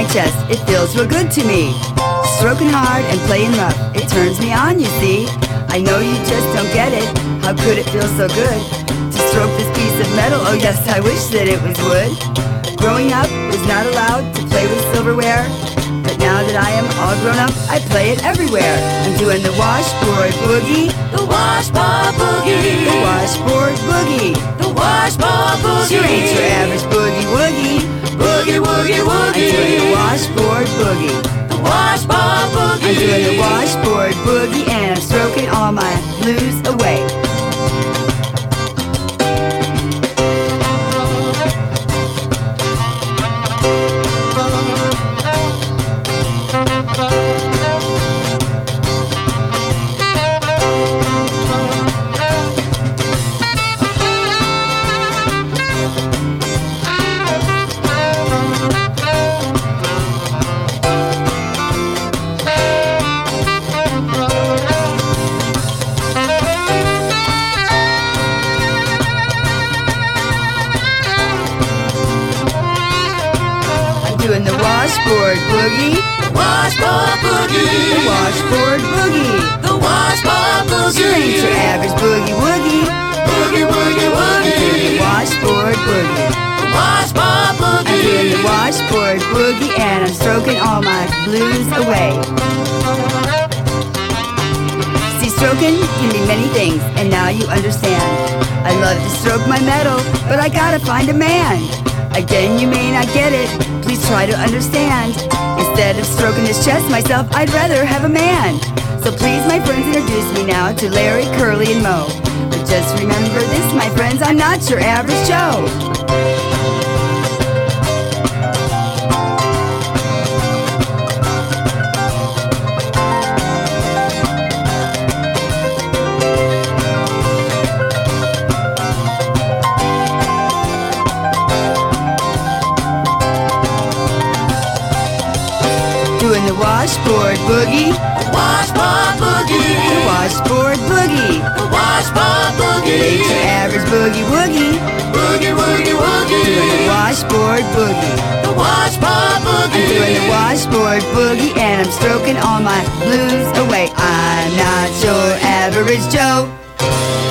my chest, it feels real good to me. Stroking hard and playing rough, it turns me on, you see. I know you just don't get it, how could it feel so good to stroke this piece of metal? Oh yes, I wish that it was wood. Growing up, was not allowed to play with silverware, but now that I am all grown up, I play it everywhere. I'm doing the washboard boogie, The washboard boogie, the washboard boogie. the washboard boogie. Sure ain't your average boogie woogie. Boogie, woogie, I'm doing the woogie. washboard boogie. The washboard boogie. I'm doing the washboard boogie, and I'm stroking all my blues away. Doing the washboard boogie, Washboard the boogie, washboard boogie. the washboard Sure ain't your boogie. average boogie woogie. Boogie, woogie, I'm doing the woogie. washboard boogie. The washboard I'm doing the boogie. washboard boogie, and I'm stroking all my blues away. See, stroking can be many things, and now you understand. I love to stroke my metal, but I gotta find a man. Again, you may not get it, please try to understand. Instead of stroking his chest myself, I'd rather have a man. So please, my friends, introduce me now to Larry, Curly, and Moe. But just remember this, my friends, I'm not your average Joe. Doing the washboard boogie, The washboard the boogie. washboard boogie. The washboard It ain't your boogie. average boogie woogie. Boogie, woogie, Doing the woogie. washboard boogie. The washboard I'm doing the boogie. washboard boogie, and I'm stroking all my blues away. I'm not your average Joe.